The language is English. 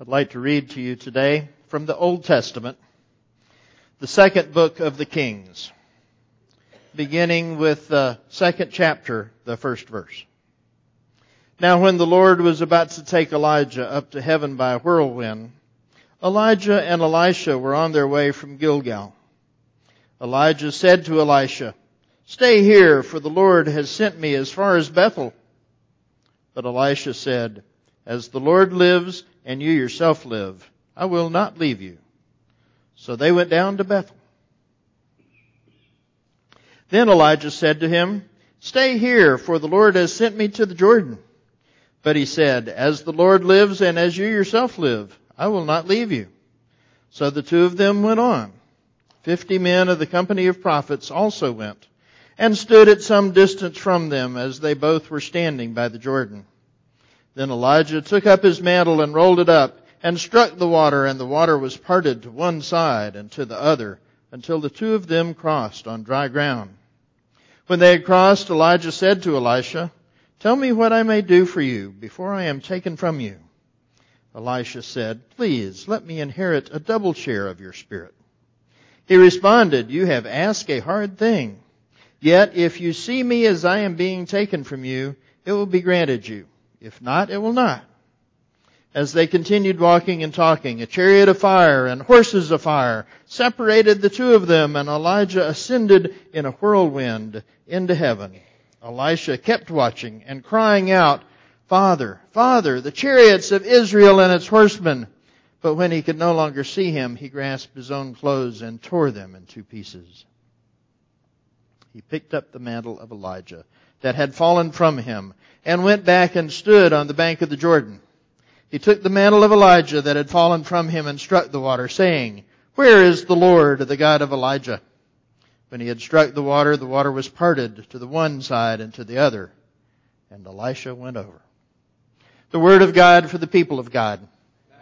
I'd like to read to you today from the Old Testament, the second book of the Kings, beginning with the second chapter, the first verse. Now when the Lord was about to take Elijah up to heaven by a whirlwind, Elijah and Elisha were on their way from Gilgal. Elijah said to Elisha, "Stay here, for the Lord has sent me as far as Bethel." But Elisha said, "As the Lord lives and you yourself live, I will not leave you." So they went down to Bethel. Then Elijah said to him, "Stay here, for the Lord has sent me to the Jordan." But he said, "As the Lord lives and as you yourself live, I will not leave you." So the two of them went on. 50 men of the company of prophets also went, and stood at some distance from them as they both were standing by the Jordan. Then Elijah took up his mantle and rolled it up, and struck the water, and the water was parted to one side and to the other, until the two of them crossed on dry ground. When they had crossed, Elijah said to Elisha, "Tell me what I may do for you before I am taken from you." Elisha said, "Please let me inherit a double share of your spirit." He responded, "You have asked a hard thing. Yet if you see me as I am being taken from you, it will be granted you. If not, it will not." As they continued walking and talking, a chariot of fire and horses of fire separated the two of them, and Elijah ascended in a whirlwind into heaven. Elisha kept watching and crying out, "Father, Father, the chariots of Israel and its horsemen." But when he could no longer see him, he grasped his own clothes and tore them in two pieces. He picked up the mantle of Elijah that had fallen from him and went back and stood on the bank of the Jordan. He took the mantle of Elijah that had fallen from him and struck the water, saying, "Where is the Lord, the God of Elijah?" When he had struck the water was parted to the one side and to the other, and Elisha went over. The word of God for the people of God.